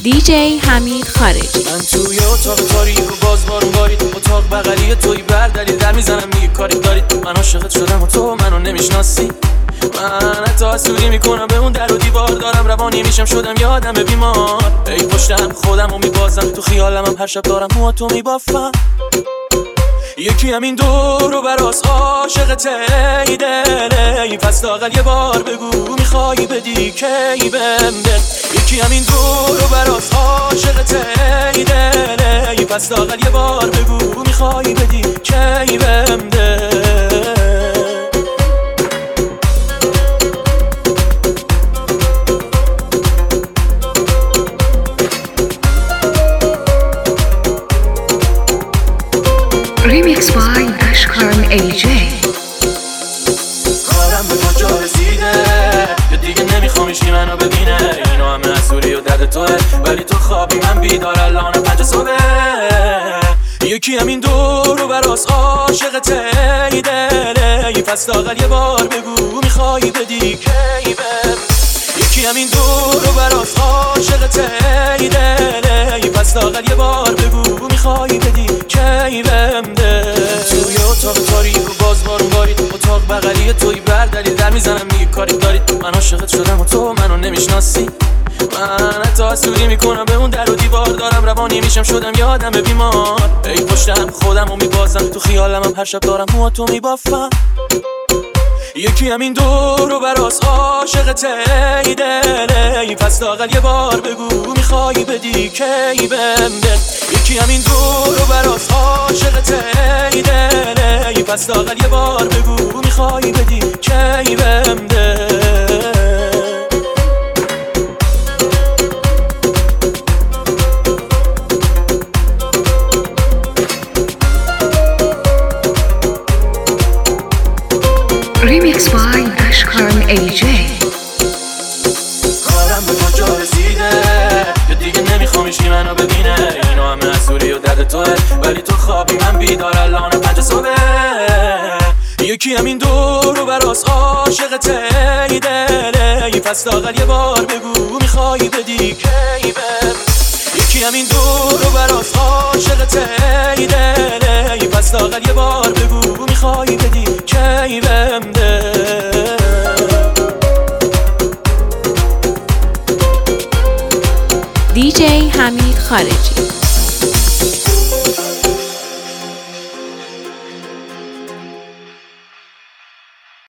دیجی حمید خارجی. من توی اتاق تاریک و باز بارون بارید، اتاق بغلی توی بردلی در میزنم میگه کاری دارید. من عاشقت شدم و تو منو نمیشناسی. من حتی حسودی میکنم به اون در و دیوار، دارم روانی میشم شدم یادم بیمار. ای پشتم خودم و میبازم تو خیالم، هم هر شب دارم موهاتو میبافم. یکی همین دور و براس عاشقت ای دل، ای پس لااقل یه بار بگو میخوای بدی کی بهم دل. یکی همین دور و براس عاشقت ای دل، ای پس لااقل یه بار بگو میخوای بدی کی بهم دل. Remix by Ashkan AJ. کارم به کجا رسیده یا دیگه نمیخوام هیچکی منو ببینه. اینو همه حسودی و درد توه، ولی تو خوابی من بیدار الان 5 صبح. یکی همین دور و براس عاشقت ای دل، ای پس لااقل یه بار بگو میخوای بدی کی بهم. یکی همین دور و براس عاشقت ای دل، ای پس لااقل یه بار بگو میخوای بدی کی بهم دل. توی اتاق تاریک و باز بارون بارید، اتاق بغلی توی بردلی در میزنم میگه کاری دارید. من عاشقت شدم و تو منو نمیشناسی. من حتی حسودی میکنم به اون در و دیوار، دارم روانی میشم شدم یادم بیمار. ای پشتم خودم و میبازم تو خیالم، هم هر شب دارم موهاتو میبافم. یکی همین دور و براس عاشقت ای دل، ای پس لااقل یه بار بگو میخوای بدی کی بهم دل. یکی همین دور و براس عاشقت ای دل، ای پس لااقل یه بار بگو میخوای بدی کی بهم دل. Remix by Ashkan AJ. کارم به کجا رسیده یا دیگه نمیخوام هیچکی منو ببینه. اینو همه حسودی و درد توه، ولی تو خوابی من بیدار الان 5 صبح. یکی همین دور و براس عاشقت ای دل، ای پس لااقل یه بار بگو میخوای بدی کی بهم. یکی همین دور و براس عاشقت ای دل، ای پس لااقل یه بار بگو میخوای بدی کی بهم دل. دیجی حمید خارجی.